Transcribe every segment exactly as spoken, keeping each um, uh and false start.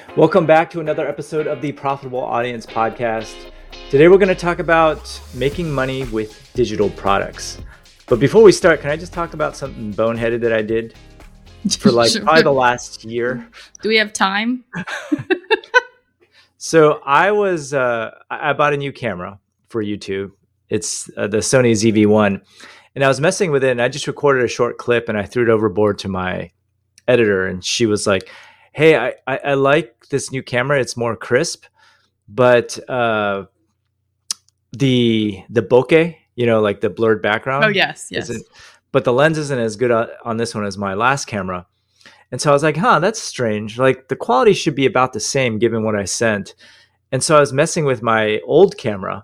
Welcome back to another episode of the Profitable Audience Podcast. Today we're going to talk about making money with digital products. But before we start, can I just talk about something boneheaded that I did for like Sure. probably the last year? Do we have time? So I was, uh, I I bought a new camera for YouTube. It's uh, the Sony Z V one. And I was messing with it and I just recorded a short clip and I threw it overboard to my editor. And she was like, hey, I, I, I like this new camera. It's more crisp, but uh, the the bokeh, you know, like the blurred background. Oh, yes, yes. isn't- But the lens isn't as good on on this one as my last camera. And so I was like, huh, that's strange. Like the quality should be about the same given what I sent. And so I was messing with my old camera.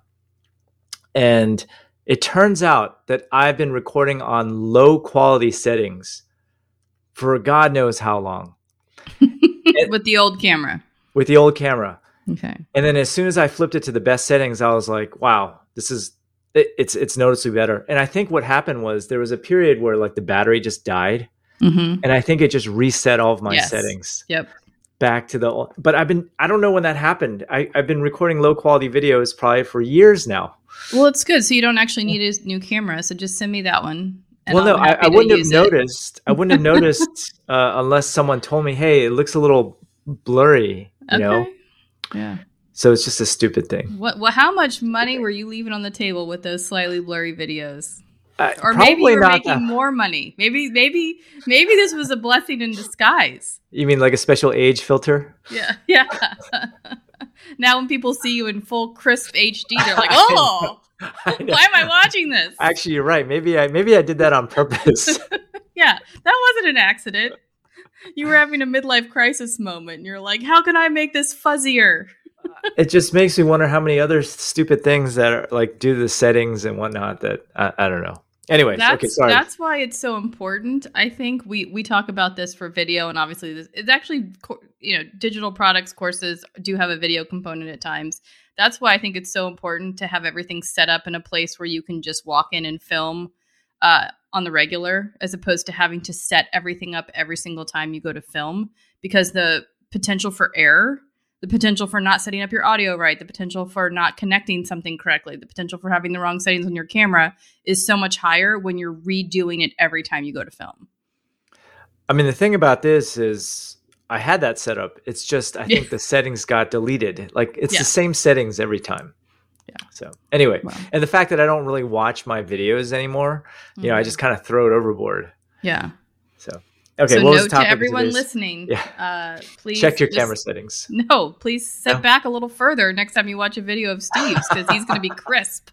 And it turns out that I've been recording on low quality settings for God knows how long With the old camera. with the old camera. Okay. And then as soon as I flipped it to the best settings, I was like, wow, this is, it, it's, it's noticeably better. And I think what happened was there was a period where like the battery just died. Mm-hmm. And I think it just reset all of my Yes. settings Yep. back to the old. But I've been, I don't know when that happened. I, I've been recording low quality videos probably for years now. Well, it's good. So you don't actually need a new camera. So just send me that one. and Well, no, I'm I, happy I to wouldn't have use it. noticed. I wouldn't have noticed uh, unless someone told me, hey, it looks a little blurry, you know? Okay. Yeah. So it's just a stupid thing. What? Well, how much money were you leaving on the table with those slightly blurry videos? Uh, Or maybe probably you were not making that- more money. Maybe, maybe, maybe this was a blessing in disguise. You mean like a special age filter? Yeah. Yeah. Now when people see you in full crisp H D, they're like, "Oh, I know. why am I watching this?" Actually, you're right. Maybe I maybe I did that on purpose. Yeah, that wasn't an accident. You were having a midlife crisis moment. And you're like, how can I make this fuzzier? It just makes me wonder how many other stupid things that are like due to the settings and whatnot that I, I don't know. Anyways, That's, okay, sorry. that's why it's so important. I think we, we talk about this for video, and obviously this, it's actually, co- you know, digital products courses do have a video component at times. That's why I think it's so important to have everything set up in a place where you can just walk in and film uh, on the regular, as opposed to having to set everything up every single time you go to film, because the potential for error, the potential for not setting up your audio right, the potential for not connecting something correctly, the potential for having the wrong settings on your camera is so much higher when you're redoing it every time you go to film. I mean, the thing about this is I had that set up. It's just I think the settings got deleted. Like it's Yeah. the same settings every time. Yeah. So anyway, Wow. and the fact that I don't really watch my videos anymore, you know, I just kind of throw it overboard. Yeah. So okay, so what was the note topic to of everyone today's- listening, Yeah. uh, please Check your just- camera settings. No, please set No? back a little further next time you watch a video of Steve's, because he's going to be crisp.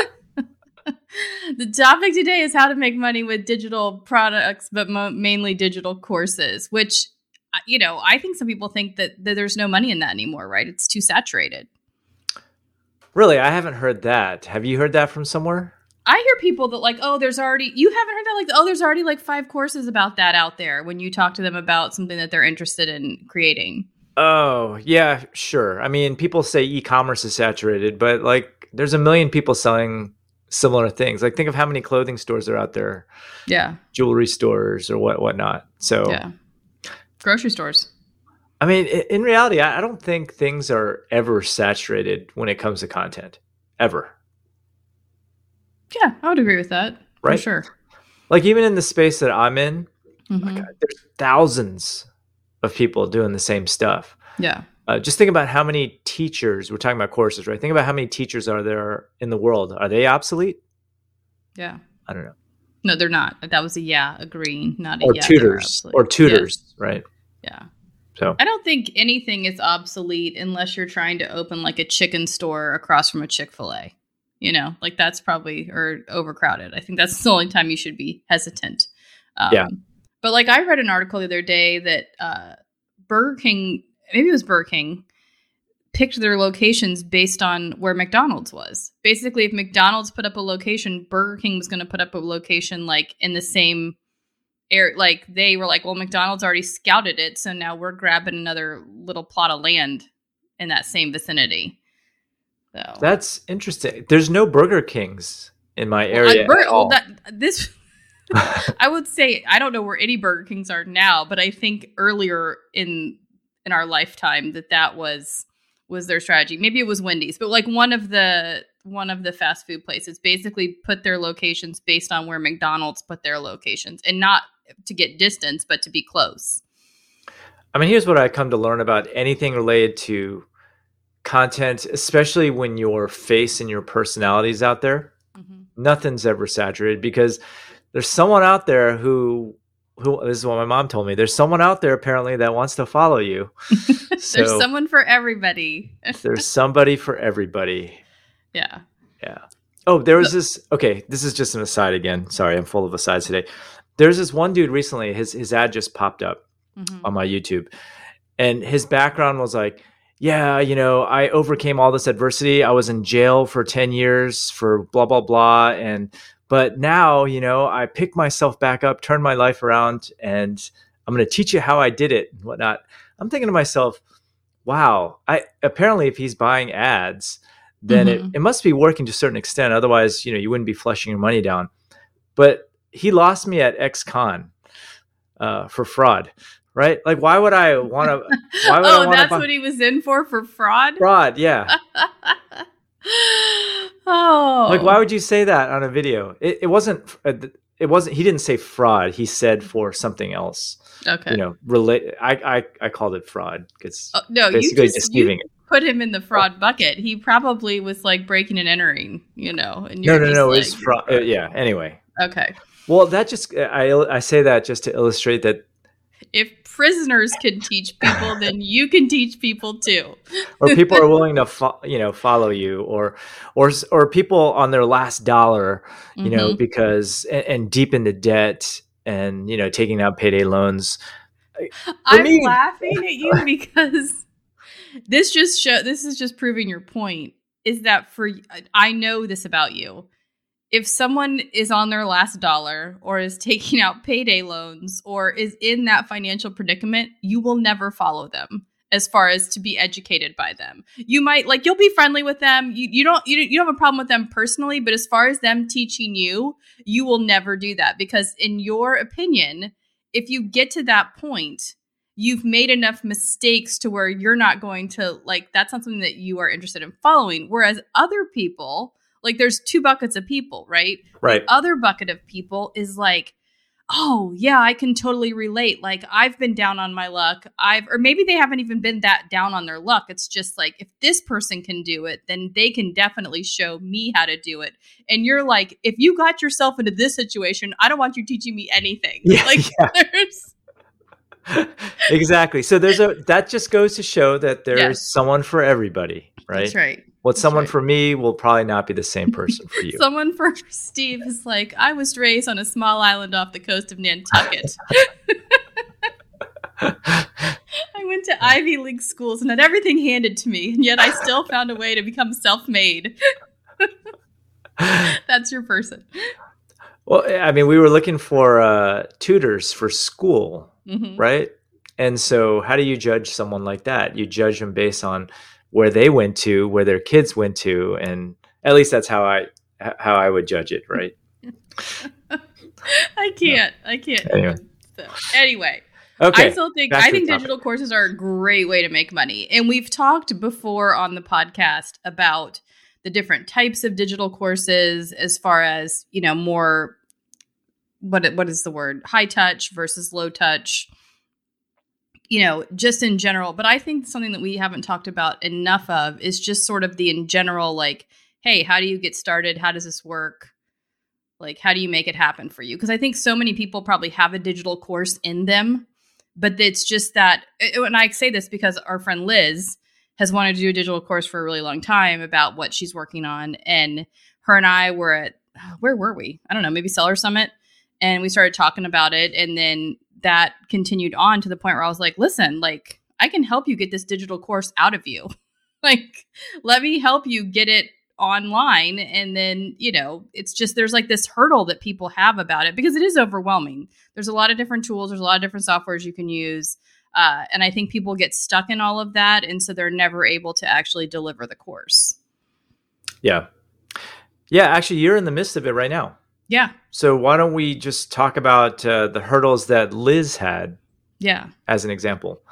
The topic today is how to make money with digital products, but mo- mainly digital courses, which, uh, you know, I think some people think that, that there's no money in that anymore, right? It's too saturated. Really, I haven't heard that. Have you heard that from somewhere? I hear people that like, oh, there's already, you haven't heard that, like, oh, there's already like five courses about that out there when you talk to them about something that they're interested in creating. Oh, yeah, sure. I mean, people say e-commerce is saturated, but like there's a million people selling similar things. Like think of how many clothing stores are out there, Yeah. jewelry stores or what whatnot. So Yeah. Grocery stores. I mean, i- in reality, I I don't think things are ever saturated when it comes to content, ever. Yeah, I would agree with that. Right. For sure. Like even in the space that I'm in, Mhm. there's thousands of people doing the same stuff. Yeah. Uh, just think about how many teachers, we're talking about courses, right? Think about how many teachers are there in the world. Are they obsolete? Yeah. I don't know. No, they're not. That was a yeah, agreeing, not a Or yeah. they're tutors, obsolete. or tutors, right? Yeah. So I don't think anything is obsolete unless you're trying to open like a chicken store across from a Chick-fil-A. You know, like that's probably, or overcrowded. I think that's the only time you should be hesitant. Um, Yeah. But like I read an article the other day that uh, Burger King, maybe it was Burger King, picked their locations based on where McDonald's was. Basically, if McDonald's put up a location, Burger King was going to put up a location like in the same area. Like they were like, well, McDonald's already scouted it, so now we're grabbing another little plot of land in that same vicinity. So that's interesting. There's no Burger Kings in my Well, area I- Bur- at well, all. that this I would say I don't know where any Burger Kings are now, but I think earlier in in our lifetime that that was was their strategy. Maybe it was Wendy's, but like one of the one of the fast food places basically put their locations based on where McDonald's put their locations, and not to get distance, but to be close. I mean, here's what I come to learn about anything related to content, especially when your face and your personality is out there. Mm-hmm. Nothing's ever saturated, because there's someone out there who, who this is what my mom told me. There's someone out there apparently that wants to follow you. So there's someone for everybody. There's somebody for everybody. Yeah. Yeah. Oh, there was this. Okay, this is just an aside again. Sorry, I'm full of asides today. There's this one dude recently. His his ad just popped up mm-hmm. on my YouTube, and his background was like, yeah, you know, I overcame all this adversity. I was in jail for ten years for blah, blah, blah. And, but now, you know, I picked myself back up, turned my life around, and I'm going to teach you how I did it and whatnot. I'm thinking to myself, wow, I apparently if he's buying ads, then mm-hmm. it, it must be working to a certain extent. Otherwise, you know, you wouldn't be flushing your money down. But he lost me at ex-con uh, for fraud. Right? Like, why would I want to? Why would oh, I that's buy- what he was in for, for fraud? Fraud, yeah. Oh. Like, why would you say that on a video? It, it wasn't, it wasn't, he didn't say fraud. He said for something else. Okay. You know, relate. I, I, I called it fraud because uh, no, basically you just, deceiving you it. Put him in the fraud bucket. He probably was like breaking and entering, you know. And no, you're no, just no, like, it's fraud. Uh, yeah. Anyway. Okay. Well, that just, I, I say that just to illustrate that if prisoners can teach people, then you can teach people too. Or people are willing to, fo- you know, follow you, or, or, or people on their last dollar, you mm-hmm. know, because and, and deep into debt, and you know, taking out payday loans. For I'm me, laughing at you because this just show. This is just proving your point. Is that for? I know this about you. If someone is on their last dollar or is taking out payday loans or is in that financial predicament, you will never follow them as far as to be educated by them. You might like, you'll be friendly with them. You, you don't, you, you don't have a problem with them personally, but as far as them teaching you, you will never do that, because in your opinion, if you get to that point, you've made enough mistakes to where you're not going to like, that's not something that you are interested in following. Whereas other people, like there's two buckets of people, right? Right. The other bucket of people is like, oh yeah, I can totally relate. Like I've been down on my luck. I've, or maybe they haven't even been that down on their luck. It's just like, if this person can do it, then they can definitely show me how to do it. And you're like, if you got yourself into this situation, I don't want you teaching me anything. Yeah, like yeah. there's exactly. So there's a, that just goes to show that there's yes. someone for everybody, right? That's right. What's That's someone right. for me will probably not be the same person for you. Someone for Steve is like, I was raised on a small island off the coast of Nantucket. I went to Ivy League schools and had everything handed to me, and yet I still found a way to become self-made. That's your person. Well, I mean, we were looking for uh, tutors for school, mm-hmm. right? And so how do you judge someone like that? You judge them based on where they went to, where their kids went to, and at least that's how I how I would judge it, right? I can't. No. I can't. Anyway. So, anyway. Okay. I still think I think digital courses are a great way to make money. And we've talked before on the podcast about the different types of digital courses, as far as, you know, more what what is the word? High touch versus low touch. You know, just in general. But I think something that we haven't talked about enough of is just sort of the in general, like, hey, how do you get started? How does this work? Like, how do you make it happen for you? Because I think so many people probably have a digital course in them, but it's just that, and I say this because our friend Liz has wanted to do a digital course for a really long time about what she's working on. And her and I were at, where were we? I don't know, maybe Seller Summit. And we started talking about it. And then that continued on to the point where I was like, listen, like, I can help you get this digital course out of you. Like, let me help you get it online. And then, you know, it's just, there's like this hurdle that people have about it because it is overwhelming. There's a lot of different tools. There's a lot of different softwares you can use. Uh, and I think people get stuck in all of that. And so they're never able to actually deliver the course. Yeah. Yeah. Actually, you're in the midst of it right now. Yeah. So why don't we just talk about uh, the hurdles that Liz had? Yeah. As an example.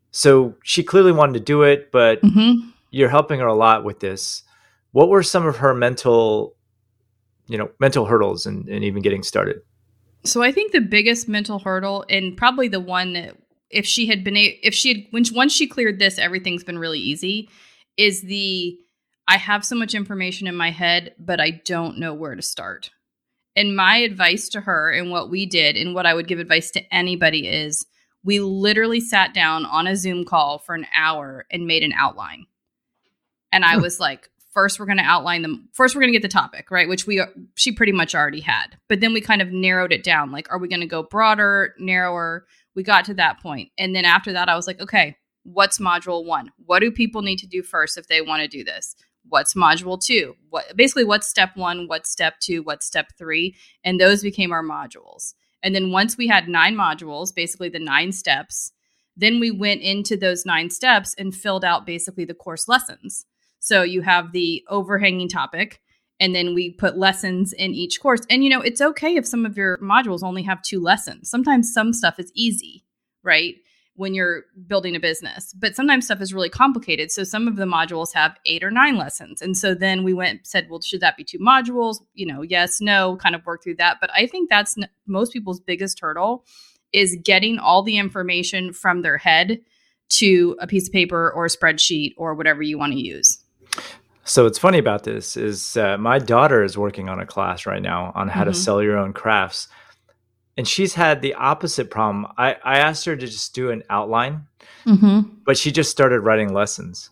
So she clearly wanted to do it, but Mm-hmm. you're helping her a lot with this. What were some of her mental, you know, mental hurdles in, in even getting started? So I think the biggest mental hurdle, and probably the one that if she had been, a- if she had, when once she cleared this, everything's been really easy, is the, I have so much information in my head, but I don't know where to start. And my advice to her and what we did and what I would give advice to anybody is we literally sat down on a Zoom call for an hour and made an outline. And I was like, first, we're going to outline them. First, we're going to get the topic, right? Which we she pretty much already had. But then we kind of narrowed it down. Like, are we going to go broader, narrower? We got to that point. And then after that, I was like, okay, what's module one? What do people need to do first if they want to do this? What's module two? What basically what's step one? What's step two? What's step three? And those became our modules. And then once we had nine modules, basically the nine steps, then we went into those nine steps and filled out basically the course lessons. So you have the overhanging topic, and then we put lessons in each course. And, you know, it's okay if some of your modules only have two lessons. Sometimes some stuff is easy, right? When you're building a business, but sometimes stuff is really complicated. So some of the modules have eight or nine lessons. And so then we went, said, well, should that be two modules? You know, yes, no, kind of work through that. But I think that's n- most people's biggest hurdle is getting all the information from their head to a piece of paper or a spreadsheet or whatever you want to use. So what's funny about this is uh, my daughter is working on a class right now on how Mm-hmm. to sell your own crafts. And she's had the opposite problem. I, I asked her to just do an outline, Mm-hmm. but she just started writing lessons,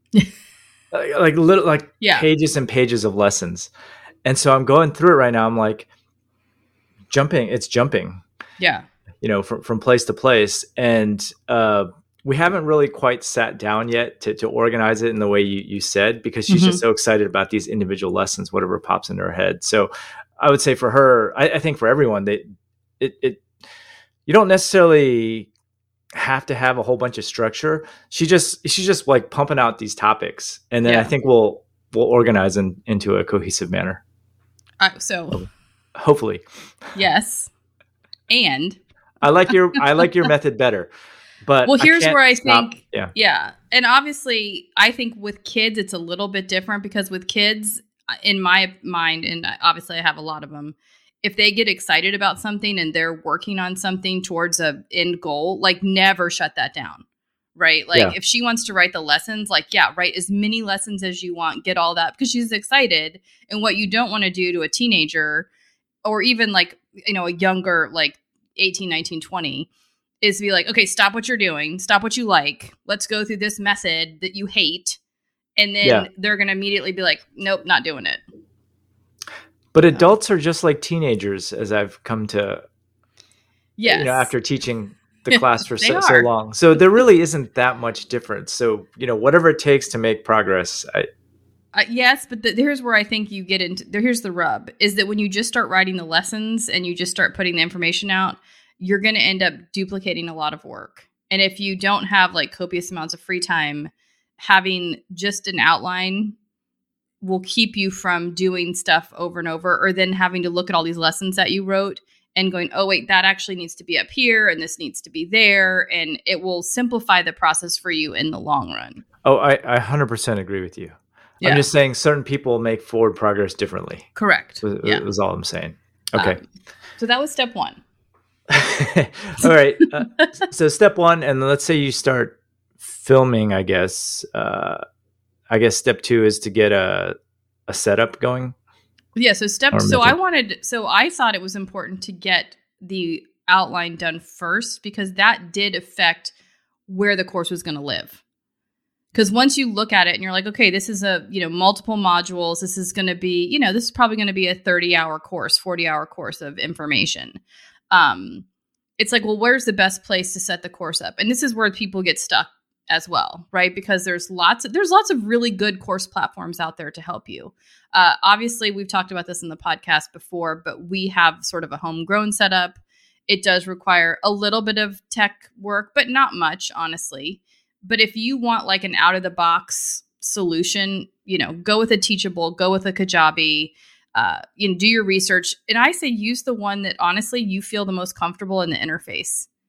like, like little, like Yeah. pages and pages of lessons. And so I'm going through it right now. I'm like jumping, it's jumping, Yeah. you know, from, from place to place. And uh, we haven't really quite sat down yet to, to organize it in the way you, you said, because she's Mhm. just so excited about these individual lessons, whatever pops into her head. So I would say for her, I, I think for everyone, they, it, it, you don't necessarily have to have a whole bunch of structure. She just, she's just like pumping out these topics. And then Yeah. I think we'll, we'll organize in, into a cohesive manner. Uh, so Hopefully. yes. And I like your, I like your method better, but well, here's can't where I stop- think, yeah. yeah. And obviously, I think with kids, it's a little bit different because with kids, in my mind, and obviously I have a lot of them, if they get excited about something and they're working on something towards a end goal, like never shut that down, right? Like Yeah. if she wants to write the lessons, like, yeah, write as many lessons as you want, get all that because she's excited. And what you don't want to do to a teenager or even like, you know, a younger, like eighteen, nineteen, twenty is to be like, okay, stop what you're doing. Stop what you like. Let's go through this method that you hate. And then Yeah. they're going to immediately be like, nope, not doing it. But adults are just like teenagers, as I've come to, Yes. you know, after teaching the class for They so, so are. long. So there really isn't that much difference. So, you know, whatever it takes to make progress. I, Uh, yes, but the, here's where I think you get into. There, here's the rub: is that when you just start writing the lessons and you just start putting the information out, you're going to end up duplicating a lot of work. And if you don't have like copious amounts of free time, having just an outline will keep you from doing stuff over and over, or then having to look at all these lessons that you wrote and going, oh wait, that actually needs to be up here, and this needs to be there, and it will simplify the process for you in the long run. oh, I, I one hundred percent agree with you. Yeah. I'm just saying certain people make forward progress differently. Correct. Was, Yeah. was all I'm saying. Okay. Um, so that was step one. All right. Uh, so step one, and let's say you start filming, I guess, uh, I guess step two is to get a, a setup going. Yeah. So step, Or so method. I wanted, so I thought it was important to get the outline done first because that did affect where the course was going to live. Because once you look at it and you're like, okay, this is a, you know, multiple modules. This is going to be, you know, this is probably going to be a thirty hour course, forty hour course of information. Um, it's like, well, where's the best place to set the course up? And this is where people get stuck as well, right? Because there's lots of, there's lots of really good course platforms out there to help you. Uh, obviously, we've talked about this in the podcast before, but we have sort of a homegrown setup. It does require a little bit of tech work, but not much, honestly. But if you want like an out of the box solution, you know, go with a Teachable, go with a Kajabi, uh, you know, do your research. And I say use the one that honestly you feel the most comfortable in the interface.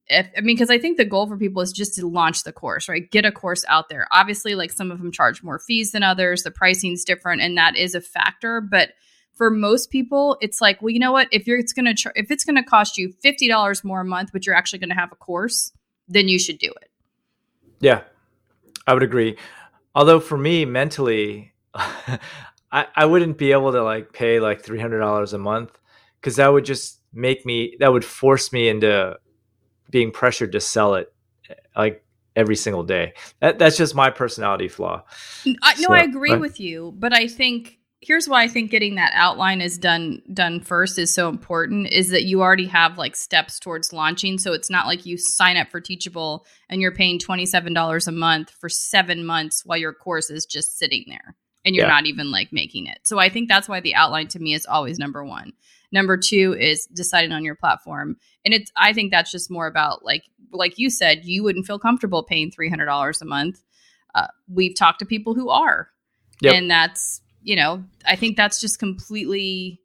if, I mean, because I think the goal for people is just to launch the course, right? Get a course out there. Obviously, like some of them charge more fees than others. The pricing's different, and that is a factor. But for most people, it's like, well, you know what? If you're it's gonna ch- if it's gonna cost you fifty dollars more a month, but you're actually gonna have a course, then you should do it. Yeah, I would agree. Although for me, mentally, I I wouldn't be able to like pay like three hundred dollars a month, because that would just make me that would force me into being pressured to sell it like every single day. That, that's just my personality flaw. I, no, So, I agree but- with you, but I think here's why I think getting that outline is done done first is so important, is that you already have like steps towards launching. So it's not like you sign up for Teachable and you're paying twenty-seven dollars a month for seven months while your course is just sitting there and you're Yeah. not even like making it. So I think that's why the outline to me is always number one. Number two is deciding on your platform. And it's, I think that's just more about like, like you said, you wouldn't feel comfortable paying three hundred dollars a month. Uh, we've talked to people who are, Yep. and that's, you know, I think that's just completely,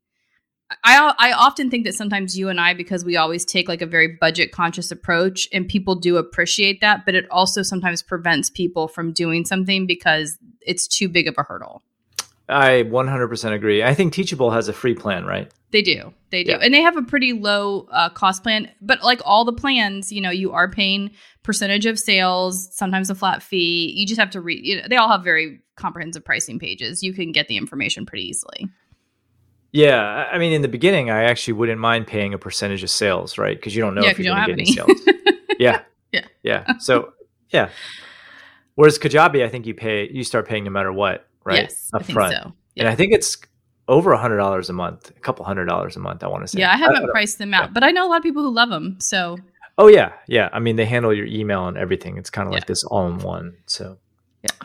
I, I often think that sometimes you and I, because we always take like a very budget conscious approach, and people do appreciate that, but it also sometimes prevents people from doing something because it's too big of a hurdle. I one hundred percent agree. I think Teachable has a free plan, right? They do. They do. Yeah. And they have a pretty low uh, cost plan. But like all the plans, you know, you are paying percentage of sales, sometimes a flat fee. You just have to read. You know, they all have very comprehensive pricing pages. You can get the information pretty easily. Yeah. I- I mean, in the beginning, I actually wouldn't mind paying a percentage of sales, right? Because you don't know Yeah, if 'cause you're you going don't to have get any any. sales. Yeah. Yeah. Yeah. So, yeah. Whereas Kajabi, I think you pay, you start paying no matter what, right? Yes, Up I think front. so. And I think it's over a hundred dollars a month, a couple hundred dollars a month, I want to say. Yeah, I don't haven't know. priced them out, Yeah. but I know a lot of people who love them. So Oh yeah. Yeah. I mean, they handle your email and everything. It's kind of like Yeah. this all in one. So yeah,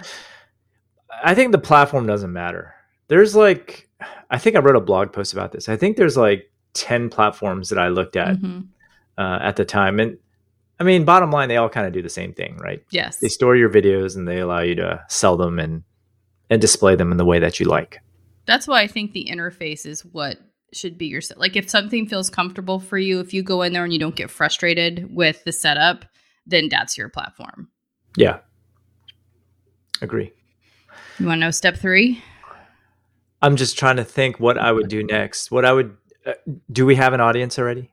I think the platform doesn't matter. There's like, I think I wrote a blog post about this. I think there's like ten platforms that I looked at Mhm. uh, at the time. And I mean, bottom line, they all kind of do the same thing, right? Yes, They store your videos and they allow you to sell them and, and display them in the way that you like. that's why I think the interface is what should be your set. Like if something feels comfortable for you, if you go in there and you don't get frustrated with the setup, then that's your platform. Yeah. Agree. You want to know step three? I'm just trying to think what I would do next. What I would, uh, do we have an audience already?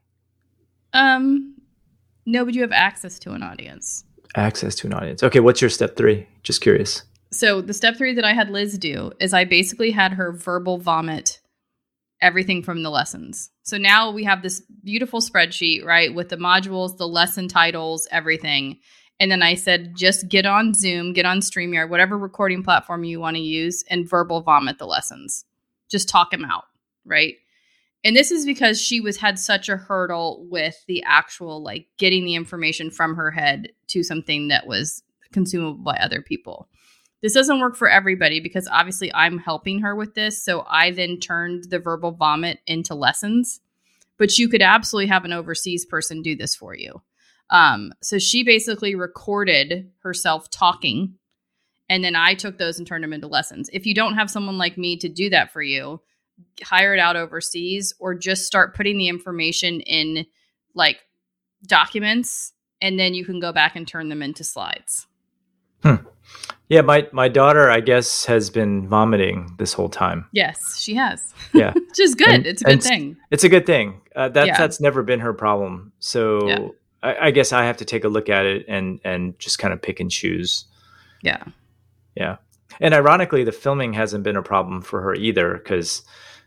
Um, no, but you have access to an audience. Access to an audience. Okay. What's your step three? Just curious. So the step three that I had Liz do is I basically had her verbal vomit everything from the lessons. So now we have this beautiful spreadsheet, right, with the modules, the lesson titles, everything. And then I said, just get on Zoom, get on StreamYard, whatever recording platform you want to use, and verbal vomit the lessons. Just talk them out, right? And this is because she was had such a hurdle with the actual, like, getting the information from her head to something that was consumable by other people. This doesn't work for everybody because obviously I'm helping her with this. So I then turned the verbal vomit into lessons. But you could absolutely have an overseas person do this for you. Um, so she basically recorded herself talking, and then I took those and turned them into lessons. If you don't have someone like me to do that for you, hire it out overseas, or just start putting the information in like documents, and then you can go back and turn them into slides. Hmm. Yeah, my, my daughter, I guess, has been vomiting this whole time. Yes, she has. Yeah. Which is good. And- it's a good and thing. It's a good thing. Uh, that, Yeah. That's never been her problem. So Yeah. I, I guess I have to take a look at it and, and just kind of pick and choose. Yeah. Yeah. And ironically, the filming hasn't been a problem for her either because,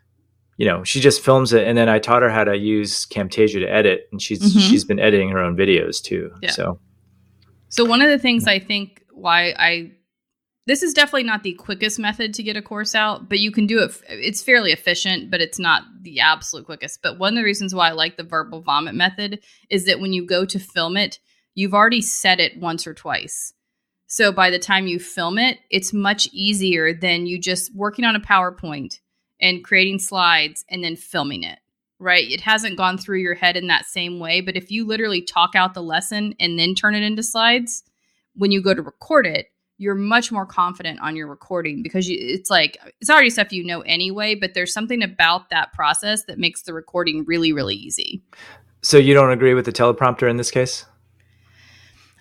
you know, she just films it. And then I taught her how to use Camtasia to edit. And she's Mhm. she's been editing her own videos too. Yeah. So, So one of the things I think why I this is definitely not the quickest method to get a course out, but you can do it. It's fairly efficient, but it's not the absolute quickest. But one of the reasons why I like the verbal vomit method is that when you go to film it, you've already said it once or twice. So by the time you film it, it's much easier than you just working on a PowerPoint and creating slides and then filming it, right? It hasn't gone through your head in that same way. But if you literally talk out the lesson and then turn it into slides, when you go to record it, you're much more confident on your recording because you, it's like, it's already stuff you know anyway, but there's something about that process that makes the recording really, really easy. so you don't agree with the teleprompter in this case?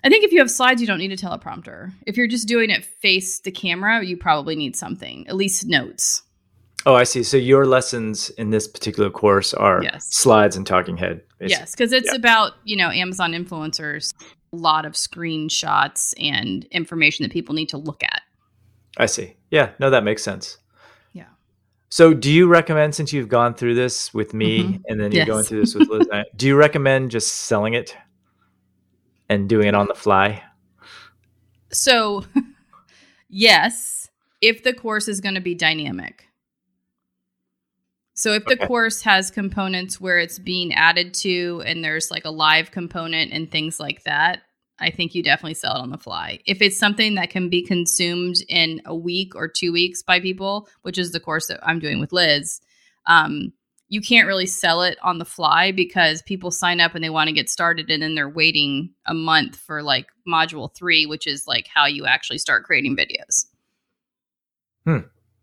I think if you have slides, you don't need a teleprompter. If you're just doing it face to camera, you probably need something, at least notes. Oh, I see. So your lessons in this particular course are yes. slides and talking head. Basically. Yes, because it's yeah. about, you know, Amazon influencers, a lot of screenshots and information that people need to look at. I see. Yeah, no, that makes sense. Yeah. So do you recommend, since you've gone through this with me mm-hmm. and then you're yes. going through this with Liz, do you recommend just selling it and doing it on the fly? So, yes, if the course is going to be dynamic. So if the okay. course has components where it's being added to and there's like a live component and things like that, I think you definitely sell it on the fly. If it's something that can be consumed in a week or two weeks by people, which is the course that I'm doing with Liz, um, you can't really sell it on the fly because people sign up and they want to get started and then they're waiting a month for like module three, which is like how you actually start creating videos. Hmm.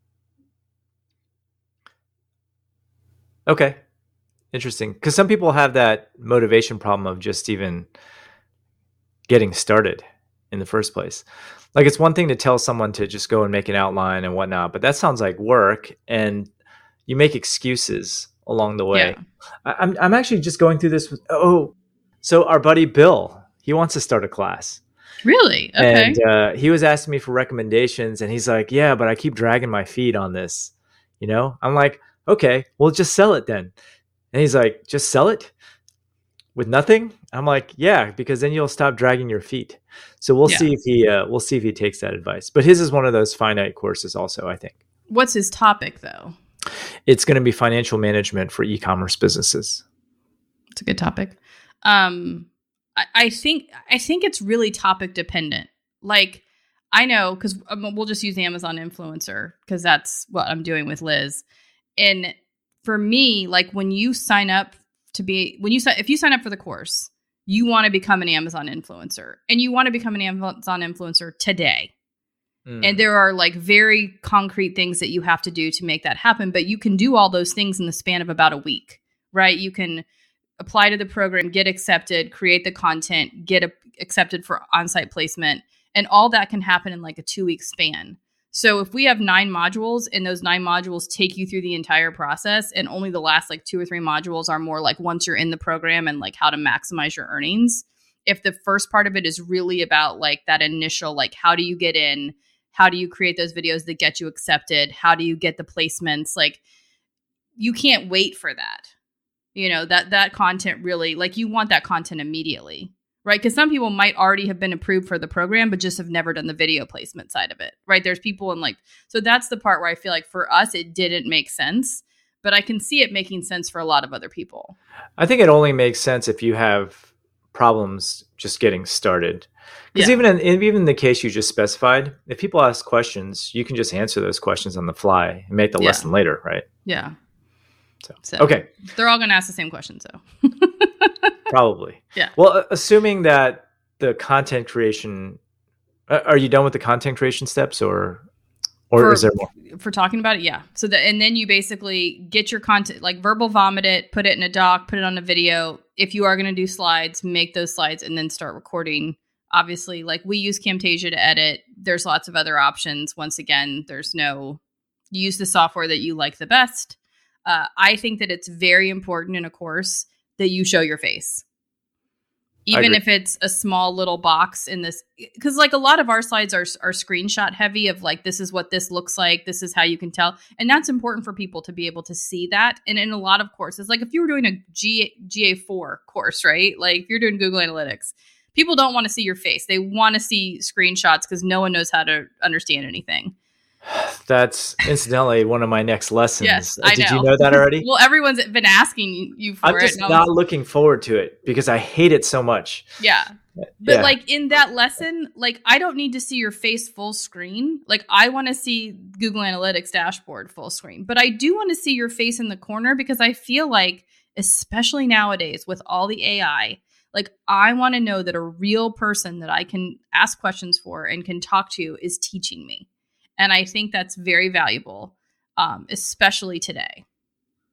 Okay. Interesting. Because some people have that motivation problem of just even getting started in the first place. Like it's one thing to tell someone to just go and make an outline and whatnot, but that sounds like work and you make excuses along the way. Yeah. I, I'm I'm actually just going through this with, oh, so our buddy Bill, he wants to start a class. Really? Okay. And uh, he was asking me for recommendations and he's like, yeah, but I keep dragging my feet on this. You know, I'm like, okay, well, just sell it then. And he's like, just sell it with nothing? I'm like, yeah, because then you'll stop dragging your feet. So we'll yeah. see if he, uh, we'll see if he takes that advice. But his is one of those finite courses also, I think. What's his topic though? It's going to be financial management for e-commerce businesses. It's a good topic. Um, I, I think, I think it's really topic dependent. Like I know, cause um, we'll just use Amazon influencer because that's what I'm doing with Liz. And for me, like when you sign up to be, when you sign, if you sign up for the course, you want to become an Amazon influencer and you want to become an Amazon influencer today. Mm. And there are like very concrete things that you have to do to make that happen. But you can do all those things in the span of about a week, right? You can apply to the program, get accepted, create the content, get a, accepted for on-site placement. And all that can happen in like a two week span. So if we have nine modules and those nine modules take you through the entire process and only the last like two or three modules are more like once you're in the program and like how to maximize your earnings. If the first part of it is really about like that initial, like how do you get in? How do you create those videos that get you accepted? How do you get the placements? Like you can't wait for that. You know, that that content really, like you want that content immediately. Right? Because some people might already have been approved for the program, but just have never done the video placement side of it. Right? There's people in like, so that's the part where I feel like for us, it didn't make sense, but I can see it making sense for a lot of other people. I think it only makes sense if you have problems just getting started. Because yeah. even in even in the case you just specified, if people ask questions, you can just answer those questions on the fly and make the yeah. lesson later, right? Yeah. So, so okay. They're all going to ask the same questions, though. Probably. Yeah. Well, assuming that the content creation, uh, are you done with the content creation steps or, or for, is there more? For talking about it? Yeah. So that, and then you basically get your content, like verbal vomit it, put it in a doc, put it on a video. If you are going to do slides, make those slides and then start recording. Obviously, like we use Camtasia to edit. There's lots of other options. Once again, there's no, you use the software that you like the best. Uh, I think that it's very important in a course that you show your face. Even if it's a small little box in this, because like a lot of our slides are are screenshot heavy of like, this is what this looks like. This is how you can tell. And that's important for people to be able to see that. And in a lot of courses, like if you were doing a G, G A four course, right? Like if you're doing Google Analytics, people don't want to see your face. They want to see screenshots because no one knows how to understand anything. That's incidentally one of my next lessons. Yes, uh, I Did know. you know that already? Well, everyone's been asking you for I'm it. just and not was, looking forward to it because I hate it so much. Yeah. But yeah. like in that lesson, like I don't need to see your face full screen. Like I want to see Google Analytics dashboard full screen. But I do want to see your face in the corner because I feel like, especially nowadays with all the A I, like I want to know that a real person that I can ask questions for and can talk to is teaching me. And I think that's very valuable, um, especially today.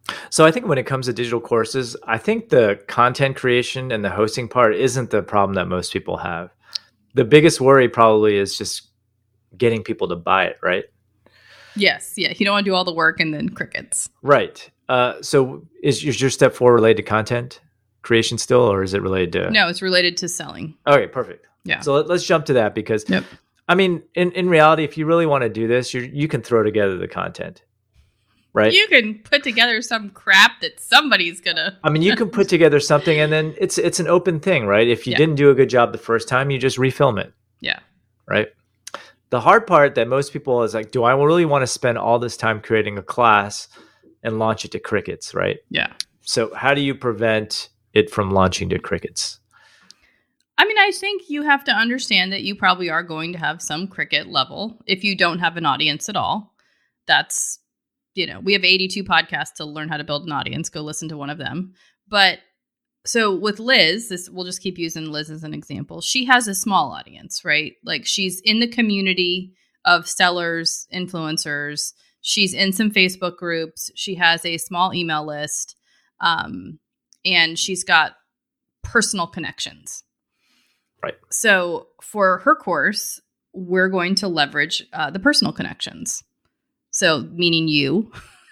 So I think when it comes to digital courses, I think the content creation and the hosting part isn't the problem that most people have. The biggest worry probably is just getting people to buy it, right? Yes. Yeah. You don't want to do all the work and then crickets. Right. Uh, so is, is your step four related to content creation still, or is it related to? No, it's related to selling. Okay, perfect. Yeah. So let, let's jump to that because, yep. I mean, in, in reality, if you really want to do this, you you can throw together the content, right? You can put together some crap that somebody's gonna. I mean, you can put together something, and then it's it's an open thing, right? If you yeah. didn't do a good job the first time, you just refilm it. Yeah. Right. The hard part that most people is like, do I really want to spend all this time creating a class and launch it to crickets, right? Yeah. So how do you prevent it from launching to crickets? I mean, I think you have to understand that you probably are going to have some cricket level if you don't have an audience at all. That's, you know, we have eighty-two podcasts to learn how to build an audience. Go listen to one of them. But so with Liz, this we'll just keep using Liz as an example. She has a small audience, right? Like she's in the community of sellers, influencers. She's in some Facebook groups. She has a small email list. Um, and she's got personal connections. Right. So for her course, we're going to leverage uh, the personal connections. So meaning you,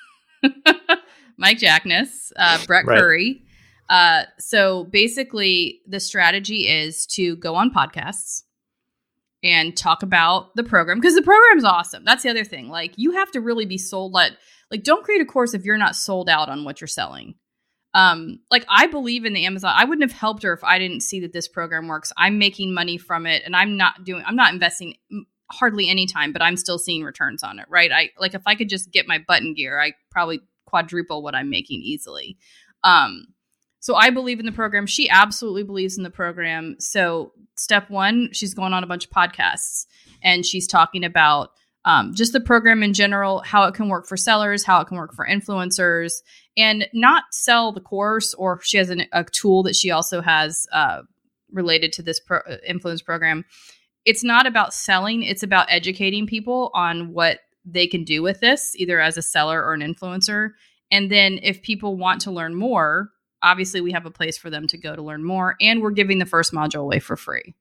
Mike Jackness, uh, Brett right. Curry. Uh, so basically the strategy is to go on podcasts and talk about the program because the program's awesome. That's the other thing. Like you have to really be sold. Like, like don't create a course if you're not sold out on what you're selling. Um, like I believe in the Amazon. I wouldn't have helped her if I didn't see that this program works. I'm making money from it and I'm not doing, I'm not investing hardly any time, but I'm still seeing returns on it. Right. I like, if I could just get my button gear, I probably quadruple what I'm making easily. Um, so I believe in the program. She absolutely believes in the program. So step one, she's going on a bunch of podcasts and she's talking about, Um, just the program in general, how it can work for sellers, how it can work for influencers, and not sell the course. Or she has an, a tool that she also has uh, related to this pro- influence program. It's not about selling. It's about educating people on what they can do with this, either as a seller or an influencer. And then if people want to learn more, obviously we have a place for them to go to learn more. And we're giving the first module away for free.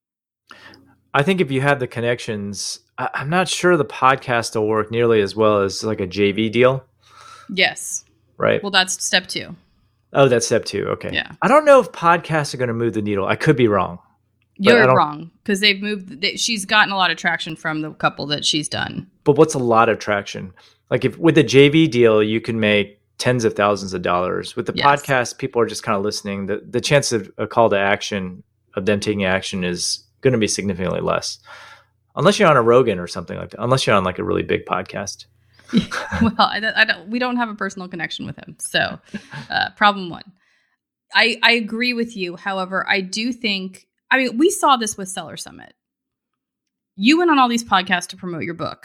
I think if you have the connections, I, I'm not sure the podcast will work nearly as well as like a J V deal. Yes. Right. Well, that's step two. Oh, that's step two. Okay. Yeah. I don't know if podcasts are going to move the needle. I could be wrong. You're wrong because they've moved. They, she's gotten a lot of traction from the couple that she's done. But what's a lot of traction? Like if with the J V deal, you can make tens of thousands of dollars. With the yes. podcast, people are just kind of listening. The the chance of a call to action of them taking action is going to be significantly less, unless you're on a Rogan or something like that. Unless you're on like a really big podcast. well, I, I don't. We don't have a personal connection with him, so uh, problem one. I I agree with you. However, I do think. I mean, we saw this with Seller Summit. You went on all these podcasts to promote your book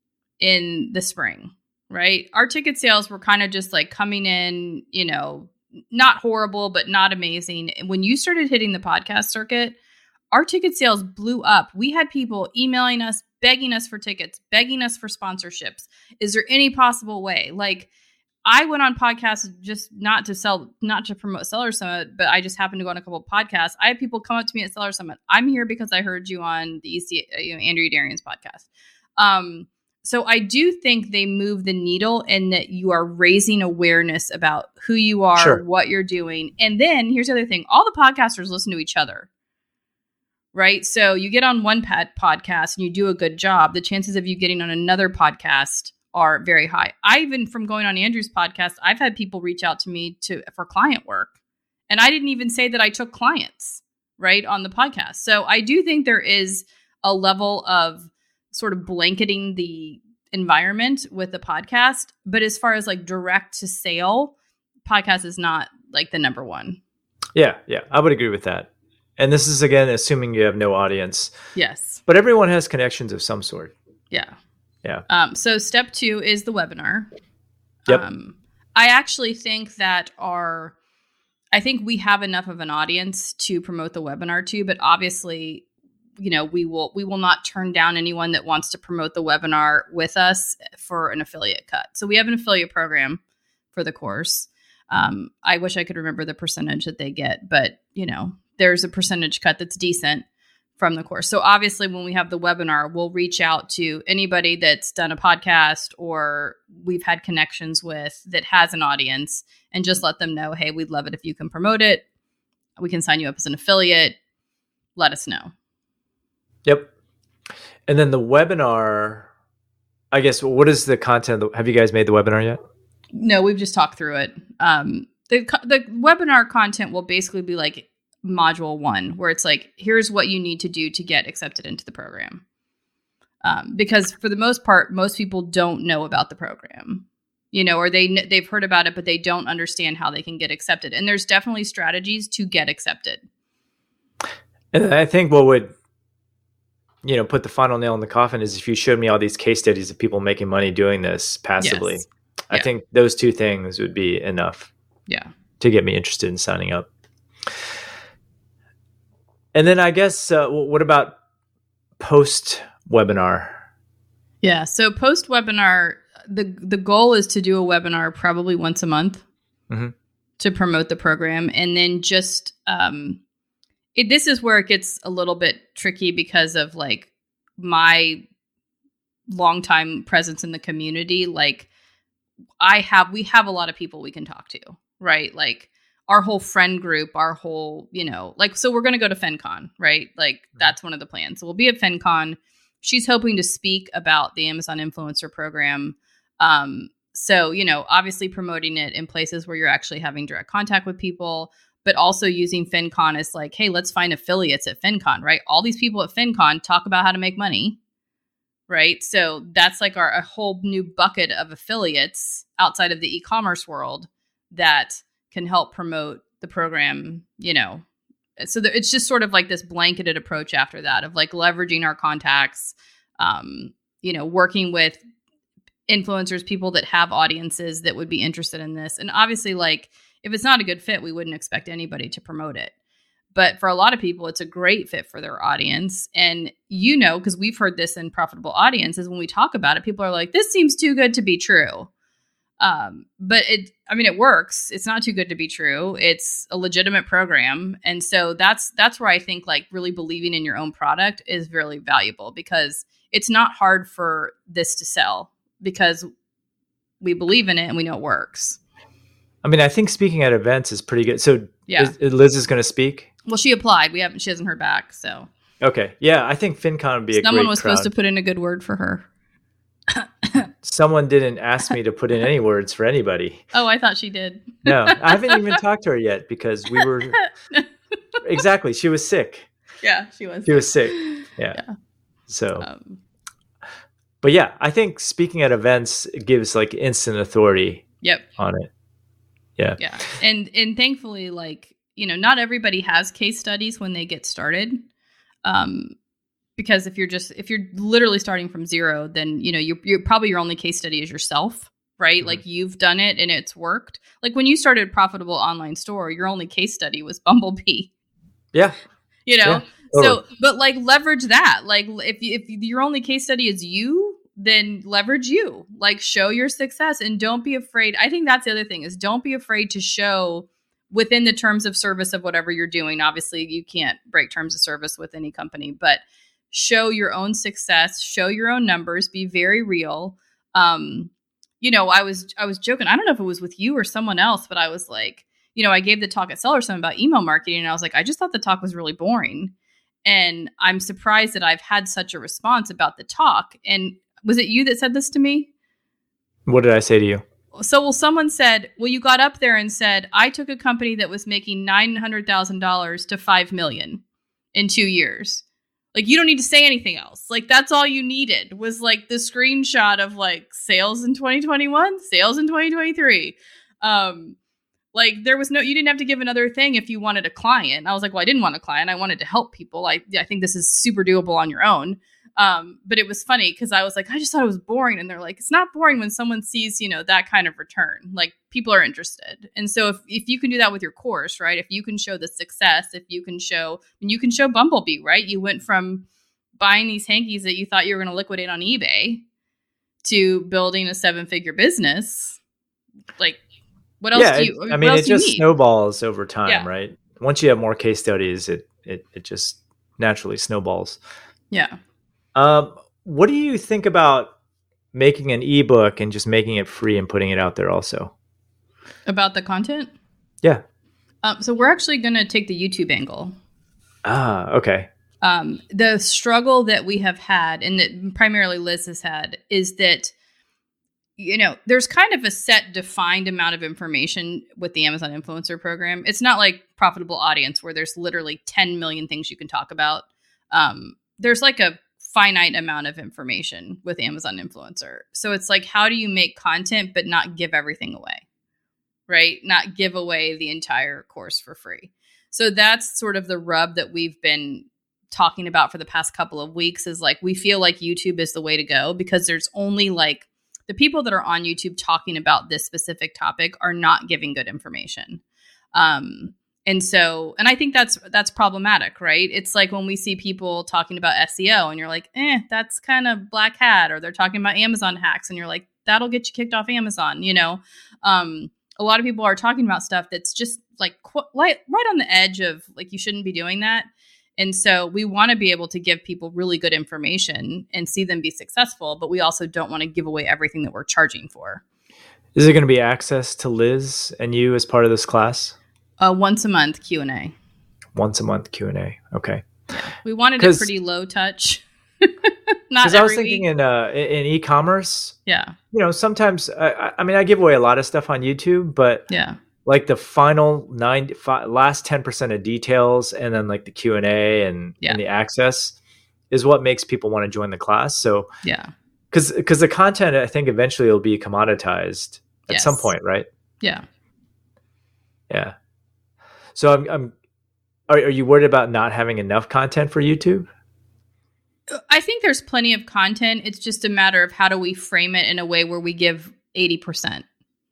in the spring, right? Our ticket sales were kind of just like coming in, you know, not horrible, but not amazing. And when you started hitting the podcast circuit, our ticket sales blew up. We had people emailing us, begging us for tickets, begging us for sponsorships. Is there any possible way? Like, I went on podcasts just not to sell, not to promote Seller Summit, but I just happened to go on a couple of podcasts. I had people come up to me at Seller Summit. I'm here because I heard you on the E C, you know, Andrew Darian's podcast. Um, so I do think they move the needle in that you are raising awareness about who you are, sure. what you're doing. And then here's the other thing. All the podcasters listen to each other. Right. So you get on one pad podcast and you do a good job. The chances of you getting on another podcast are very high. I even from going on Andrew's podcast, I've had people reach out to me to for client work. And I didn't even say that I took clients right on the podcast. So I do think there is a level of sort of blanketing the environment with the podcast. But as far as like direct to sale, podcast is not like the number one. Yeah. Yeah. I would agree with that. And this is, again, assuming you have no audience. Yes. But everyone has connections of some sort. Yeah. Yeah. Um, so step two is the webinar. Yep. Um, I actually think that our, I think we have enough of an audience to promote the webinar to, but obviously, you know, we will, we will not turn down anyone that wants to promote the webinar with us for an affiliate cut. So we have an affiliate program for the course. Um, I wish I could remember the percentage that they get, but you know, there's a percentage cut that's decent from the course. So obviously when we have the webinar, we'll reach out to anybody that's done a podcast or we've had connections with that has an audience and just let them know, hey, we'd love it if you can promote it. We can sign you up as an affiliate. Let us know. Yep. And then the webinar, I guess, what is the content? Have you guys made the webinar yet? No, we've just talked through it. Um, the the webinar content will basically be like module one, where it's like, here's what you need to do to get accepted into the program. Um, because for the most part, most people don't know about the program, you know, or they, they've heard about it, but they don't understand how they can get accepted. And there's definitely strategies to get accepted. And I think what would, you know, put the final nail in the coffin is if you showed me all these case studies of people making money doing this passively. Yes. I Yeah. think those two things would be enough Yeah. to get me interested in signing up. And then I guess, uh, what about post webinar? Yeah. So post webinar, the the goal is to do a webinar probably once a month mm-hmm. to promote the program, and then just um, it, this is where it gets a little bit tricky because of like my longtime presence in the community. Like I have, we have a lot of people we can talk to, right? Like our whole friend group, our whole, you know, like, so we're going to go to FenCon, right? Like mm-hmm. that's one of the plans. So we'll be at FenCon. She's hoping to speak about the Amazon Influencer Program. Um, so, you know, obviously promoting it in places where you're actually having direct contact with people, but also using FenCon as like, hey, let's find affiliates at FenCon, right? All these people at FenCon talk about how to make money, right? So that's like our a whole new bucket of affiliates outside of the e-commerce world that can help promote the program, you know. So there, it's just sort of like this blanketed approach after that of like leveraging our contacts, um, you know, working with influencers, people that have audiences that would be interested in this. And obviously, like, if it's not a good fit, we wouldn't expect anybody to promote it. But for a lot of people, it's a great fit for their audience. And, you know, because we've heard this in Profitable Audiences, when we talk about it, people are like, this seems too good to be true. Um, but it, I mean, it works. It's not too good to be true. It's a legitimate program. And so that's, that's where I think like really believing in your own product is really valuable, because it's not hard for this to sell because we believe in it and we know it works. I mean, I think speaking at events is pretty good. So yeah. is, Liz is going to speak? Well, she applied. We haven't, she hasn't heard back. So. Okay. Yeah. I think FinCon would be a great Someone was crowd. supposed to put in a good word for her. Someone didn't ask me to put in any words for anybody. Oh, I thought she did. No, I haven't even talked to her yet because we were exactly. She was sick. Yeah, she was. She was sick. Yeah. yeah. So, um, but yeah, I think speaking at events gives like instant authority. Yep. On it. Yeah. Yeah, and and thankfully, like, you know, not everybody has case studies when they get started. Um. Because if you're just, if you're literally starting from zero, then, you know, you're, you're probably your only case study is yourself, right? Mm-hmm. Like you've done it and it's worked. Like when you started a Profitable Online Store, your only case study was Bumblebee. Yeah. You know, yeah, totally. So, but like leverage that. Like if, if your only case study is you, then leverage you, like show your success and don't be afraid. I think that's the other thing is don't be afraid to show within the terms of service of whatever you're doing. Obviously you can't break terms of service with any company, but show your own success, show your own numbers, be very real. Um, you know, I was, I was joking. I don't know if it was with you or someone else, but I was like, you know, I gave the talk at Seller Summit about email marketing. And I was like, I just thought the talk was really boring. And I'm surprised that I've had such a response about the talk. And was it you that said this to me? What did I say to you? So, well, someone said, well, you got up there and said, I took a company that was making nine hundred thousand dollars to five million dollars in two years. Like, you don't need to say anything else. Like, that's all you needed was like the screenshot of like sales in twenty twenty-one, sales in twenty twenty-three. Um, like there was no, you didn't have to give another thing if you wanted a client. I was like, well, I didn't want a client. I wanted to help people. I, I think this is super doable on your own. Um, but it was funny because I was like, I just thought it was boring. And they're like, it's not boring when someone sees, you know, that kind of return. Like people are interested. And so if, if you can do that with your course, right? If you can show the success, if you can show, and you can show Bumblebee, right? You went from buying these hankies that you thought you were going to liquidate on eBay to building a seven figure business. Like What else Yeah, do it, you? I What mean, else it do you just need? snowballs over time, Yeah. right? Once you have more case studies, it it it just naturally snowballs. Yeah. Um, what do you think about making an ebook and just making it free and putting it out there also? About the content? Yeah. Um, so we're actually going to take the YouTube angle. Ah, okay. Um, the struggle that we have had, and that primarily Liz has had, is that, you know, there's kind of a set defined amount of information with the Amazon Influencer Program. It's not like Profitable Audience where there's literally ten million things you can talk about. Um, there's like a finite amount of information with Amazon Influencer. So it's like, how do you make content but not give everything away, right? Not give away the entire course for free. So that's sort of the rub that we've been talking about for the past couple of weeks, is like, we feel like YouTube is the way to go because there's only like the people that are on YouTube talking about this specific topic are not giving good information. Um, and so, and I think that's, that's problematic, right? It's like when we see people talking about S E O and you're like, eh, that's kind of black hat, or they're talking about Amazon hacks and you're like, that'll get you kicked off Amazon. You know, um, a lot of people are talking about stuff that's just like qu- right, right on the edge of like, you shouldn't be doing that. And so we want to be able to give people really good information and see them be successful, but we also don't want to give away everything that we're charging for. Is there going to be access to Liz and you as part of this class? Uh, once a month Q and A. Once a month Q and A. Okay. Yeah. We wanted it pretty low touch. Not every I was thinking week. in uh, in e-commerce. Yeah. You know, sometimes I, I mean, I give away a lot of stuff on YouTube, but yeah. like the final nine, five, last ten percent of details, and then like the Q and A and, yeah. and the access is what makes people want to join the class. So yeah, because because the content, I think eventually will be commoditized at yes. some point, right? Yeah. Yeah. So I'm, I'm are, are you worried about not having enough content for YouTube? I think there's plenty of content. It's just a matter of how do we frame it in a way where we give eighty percent.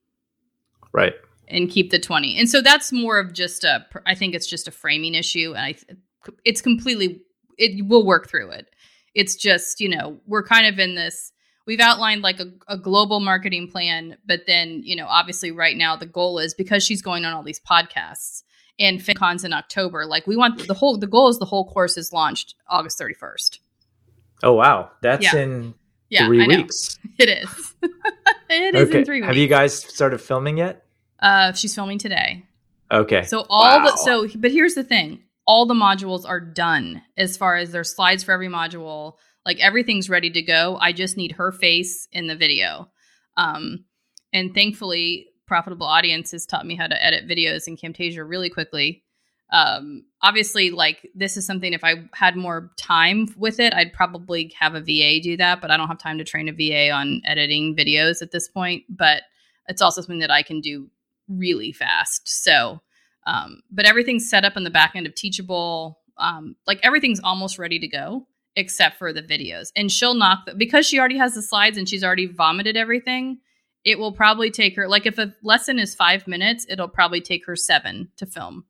Right. And keep the twenty. And so that's more of just a, I think it's just a framing issue. And I, it's completely, it will work through it. It's just, you know, we're kind of in this, we've outlined like a, a global marketing plan, but then, you know, obviously right now the goal is, because she's going on all these podcasts and FinCon's in October, like we want the whole, the goal is the whole course is launched August thirty-first. Oh, wow. That's yeah. in yeah, three I know. weeks. It is. it is okay. in three weeks. Have you guys started filming yet? Uh, she's filming today. Okay. So all wow. the, so, but here's the thing. All the modules are done as far as there's slides for every module. Like everything's ready to go. I just need her face in the video. Um, and thankfully Profitable Audience has taught me how to edit videos in Camtasia really quickly. Um, obviously like this is something, if I had more time with it, I'd probably have a V A do that, but I don't have time to train a V A on editing videos at this point, but it's also something that I can do really fast. So, um, but everything's set up in the back end of Teachable. Um, like everything's almost ready to go except for the videos, and she'll knock the, because she already has the slides and she's already vomited everything. It will probably take her, like if a lesson is five minutes, it'll probably take her seven to film.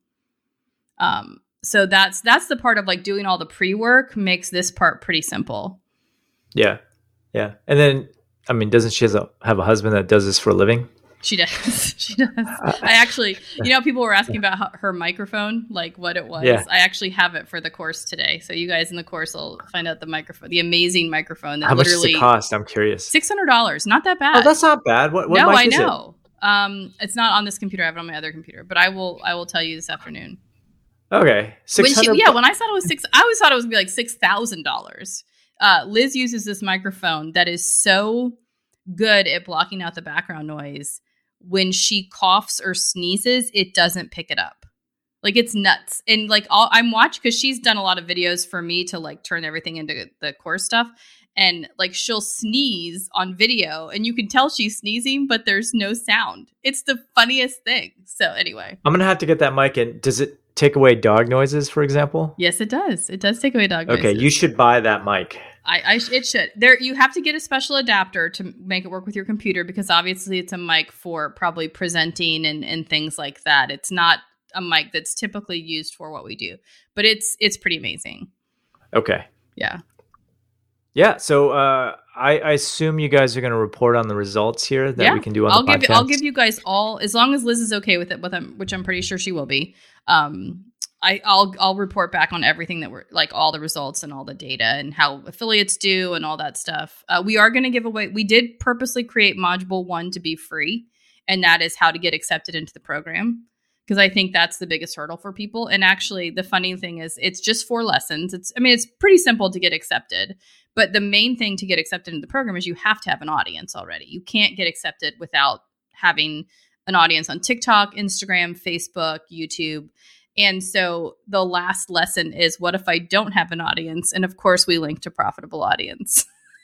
Um, so that's, that's the part of like doing all the pre-work makes this part pretty simple. Yeah. Yeah. And then, I mean, doesn't she have a, have a husband that does this for a living? She does. She does. I actually, you know, people were asking about her, her microphone, like what it was. Yeah. I actually have it for the course today. So you guys in the course will find out the microphone, the amazing microphone. That How much does literally it cost? I'm curious. six hundred dollars. Not that bad. Oh, that's not bad. What, what no, mic I is know. It? Um, it's not on this computer. I have it on my other computer, but I will, I will tell you this afternoon. Okay. six hundred When she, yeah. When I thought it was six, I always thought it was gonna be like six thousand dollars. Uh, Liz uses this microphone that is so good at blocking out the background noise. When she coughs or sneezes, it doesn't pick it up. Like it's nuts. And like all, I'm watching, because she's done a lot of videos for me to like turn everything into the course stuff. And like she'll sneeze on video and you can tell she's sneezing, but there's no sound. It's the funniest thing. So anyway. I'm going to have to get that mic in. Does it take away dog noises, for example? Yes, it does. It does take away dog noises. Okay, you should buy that mic. I, I it should. There, you have to get a special adapter to make it work with your computer, because obviously it's a mic for probably presenting and, and things like that. It's not a mic that's typically used for what we do, but it's it's pretty amazing. Okay. Yeah. Yeah. So uh, I, I assume you guys are going to report on the results here that yeah. we can do on I'll the give podcast. You, I'll give you guys all, as long as Liz is okay with it, with them, which I'm pretty sure she will be. Um, I, I'll I'll report back on everything that we're like all the results and all the data and how affiliates do and all that stuff. Uh, we are going to give away. We did purposely create module one to be free, and that is how to get accepted into the program, because I think that's the biggest hurdle for people. And actually, the funny thing is, it's just four lessons. It's I mean, it's pretty simple to get accepted, but the main thing to get accepted into the program is you have to have an audience already. You can't get accepted without having an audience on TikTok, Instagram, Facebook, YouTube. And so the last lesson is, what if I don't have an audience? And of course, we link to Profitable Audience.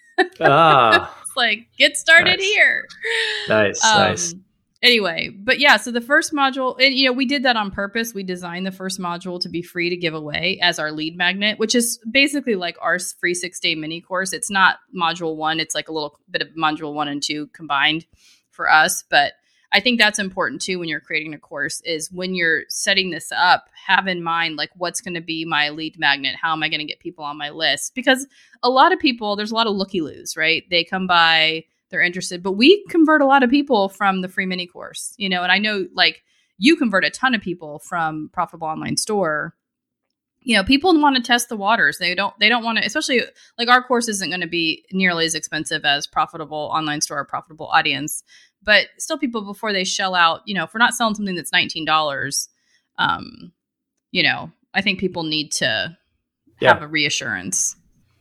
Ah, it's like, get started nice. here. Nice, um, nice. Anyway, but yeah, so the first module, and you know, we did that on purpose. We designed the first module to be free to give away as our lead magnet, which is basically like our free six day mini course. It's not module one. It's like a little bit of module one and two combined for us. But I think that's important too when you're creating a course, is when you're setting this up, have in mind like what's going to be my lead magnet. How am I going to get people on my list? Because a lot of people, there's a lot of looky-loos, right? They come by, they're interested, but we convert a lot of people from the free mini course, you know, and I know like you convert a ton of people from Profitable Online Store. You know, people want to test the waters. They don't, they don't want to, especially like our course isn't going to be nearly as expensive as Profitable Online Store or Profitable Audience. But still, people, before they shell out, you know, if we're not selling something that's nineteen dollars, um, you know, I think people need to Yeah. have a reassurance.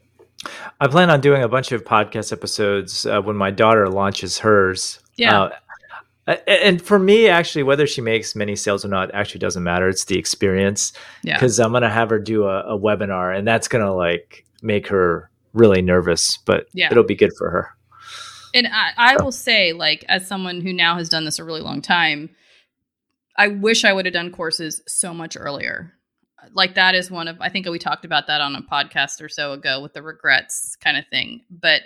I plan on doing a bunch of podcast episodes uh, when my daughter launches hers. Yeah. Uh, and for me, actually, whether she makes many sales or not actually doesn't matter. It's the experience. Yeah. Because I'm going to have her do a, a webinar, and that's going to like make her really nervous, but Yeah. it'll be good for her. And I, I will say, like, as someone who now has done this a really long time, I wish I would have done courses so much earlier. Like, that is one of, I think we talked about that on a podcast or so ago with the regrets kind of thing. But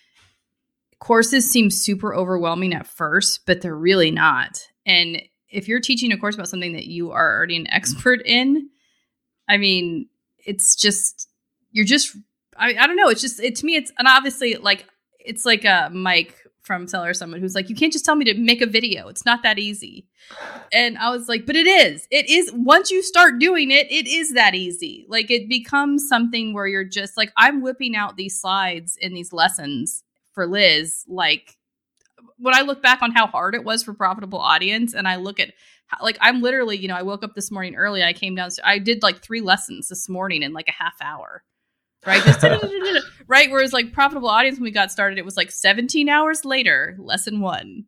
courses seem super overwhelming at first, but they're really not. And if you're teaching a course about something that you are already an expert in, I mean, it's just, you're just, I, I don't know. It's just, it to me, it's, and obviously, like, it's like a Mike from Seller Summit who's like, you can't just tell me to make a video. It's not that easy. And I was like, but it is. It is. Once you start doing it, it is that easy. Like, it becomes something where you're just like, I'm whipping out these slides in these lessons for Liz. Like, when I look back on how hard it was for Profitable Audience, and I look at how, like, I'm literally, you know, I woke up this morning early. I came down. I did like three lessons this morning in like a half hour. Right. Just, right. Whereas like Profitable Audience, when we got started, it was like seventeen hours later, lesson one.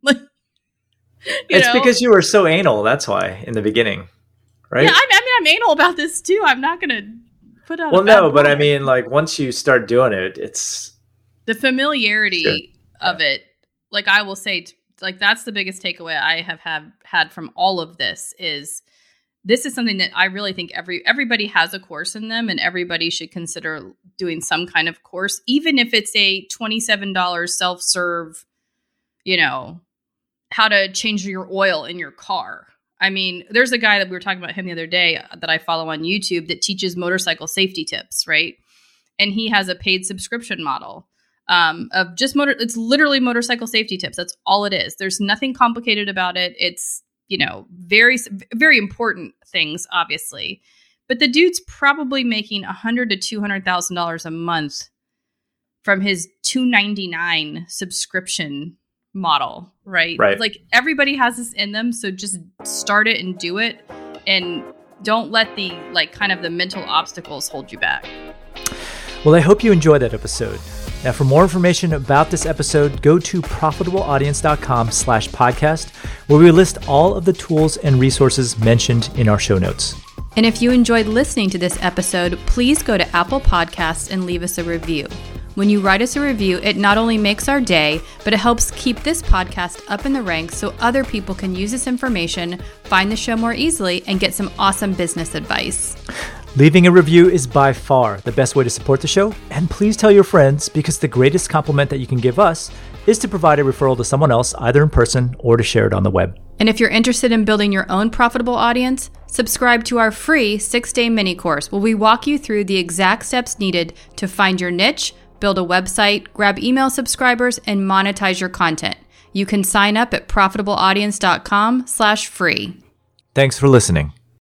It's know? because you were so anal. That's why in the beginning. Right. Yeah. I, I mean, I'm anal about this too. I'm not going to put out. Well, a bad no, but word. I mean, like once you start doing it, it's the familiarity Sure. of it. Like, I will say, t- like, that's the biggest takeaway I have have had from all of this is this is something that I really think every everybody has a course in them, and everybody should consider doing some kind of course, even if it's a twenty-seven dollars self-serve, you know, how to change your oil in your car. I mean, there's a guy that we were talking about him the other day that I follow on YouTube that teaches motorcycle safety tips, right? And he has a paid subscription model um, of just motor. It's literally motorcycle safety tips. That's all it is. There's nothing complicated about it. It's, you know, very, very important things, obviously. But the dude's probably making a hundred to two hundred thousand dollars a month from his two ninety-nine subscription model, right? Right. Like, everybody has this in them, so just start it and do it, and don't let the like kind of the mental obstacles hold you back. Well, I hope you enjoyed that episode. Now, for more information about this episode, go to profitableaudience.com slash podcast, where we list all of the tools and resources mentioned in our show notes. And if you enjoyed listening to this episode, please go to Apple Podcasts and leave us a review. When you write us a review, it not only makes our day, but it helps keep this podcast up in the ranks so other people can use this information, find the show more easily, and get some awesome business advice. Leaving a review is by far the best way to support the show, and please tell your friends, because the greatest compliment that you can give us is to provide a referral to someone else, either in person or to share it on the web. And if you're interested in building your own profitable audience, subscribe to our free six-day mini course where we walk you through the exact steps needed to find your niche, build a website, grab email subscribers, and monetize your content. You can sign up at profitableaudience.com slash free. Thanks for listening.